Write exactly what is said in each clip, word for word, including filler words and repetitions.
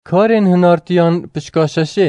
کارین هنارتیان پشکاششه.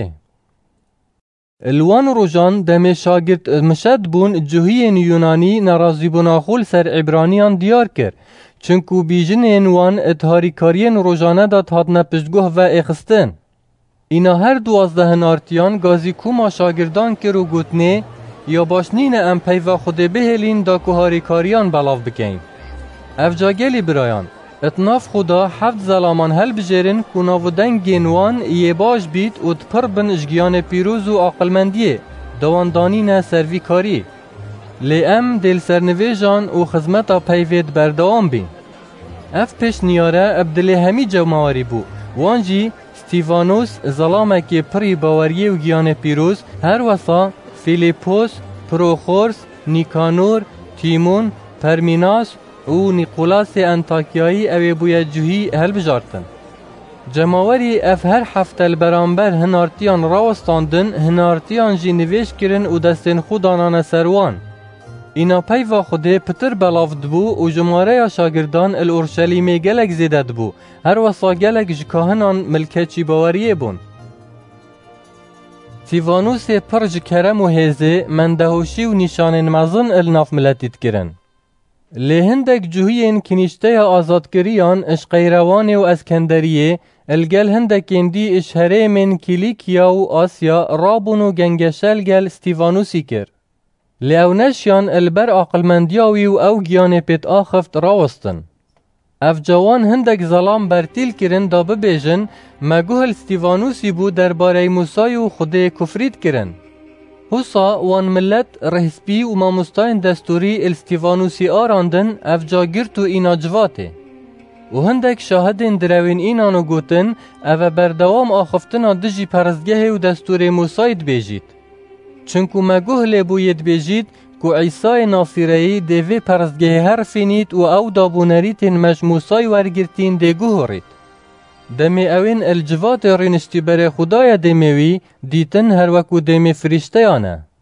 الوان روژان دم شاگرد مشد بون جوهین یونانی نرازی بناخول سر عبرانیان دیار کرد. چونکو بیجنین وان اتهاری کارین روژانه دا تادنه پشتگوه و اخستن. اینا هر دوازده هنارتیان گازی کوما شاگردان کرو گوتنه یا باشنین ام پیو خوده بهلین دا کوهاری کاریان بلاو بکین. افجاگلی برایان اتناف خدا هفت زلامان هل بجرن کناو دنگین وان یه باش بیت و تپر بن اشگیان پیروز و عقلمندیه دواندانین سروی کاری. لی ام دل سرنویجان و خزمتا پیوید بردوام بین. اف پیش نیاره ابدلی همی جمعاری بو. وانجی ستیفانوس ظلامکی پری باوریه و گیان پیروز هر وسا فیلیپوس، پروخورس، نیکانور، تیمون، پرمیناس و نیقولاس انتاکیایی اوی بویا جوهی هل بجارتن. جماوری اف هر هفته البرانبر هنارتیان راوستاندن هنارتیان جی نویش کرن و دستین خودانان سروان. اینا پیوا خوده پتر بلافد بو و جماره شاگردان الارشلیمی گلک زیدد بو هر وصا گلک جکاهنان ملکچی باوریه بون. تیوانوس پرج کرم و هزه مندهوشی و نشان مزن الناف ملتید کرن. لهندک جوهین کنیشته آزادگریان اشقیروان و اسکندریه الگل هندکین دی اشهره من کلیکیا و آسیا رابون و گنگشل گل ستیوانوسی کر. لیونشیان البر عقلمندیاوی و او گیان پیت آخفت راوستن. اف جوان هندک ظلام برتیل کرن دا ببیجن مگوهل ستیوانوسی بو درباره موسای و خوده کفرید کرن. حسا وان ملت رهسپی و ماموستاین دستوری الستیوانوسی آراندن اف جاگرت و اینا جواته. و هندک شاهدین دروین اینانو گوتن اف بردوام آخفتنا دجی پرزگه و دستور موساید بیجید. چونکو مگوهل بوید بیجید کو عیسی ناصری دیوی پرزگه هر فینید و او دابونریتین مجموسای ورگرتین دیگوهرید. دمی اوین الجوات رینشتی بر خدای دمیوی دیتن هر وکو دمی فرشتیانه.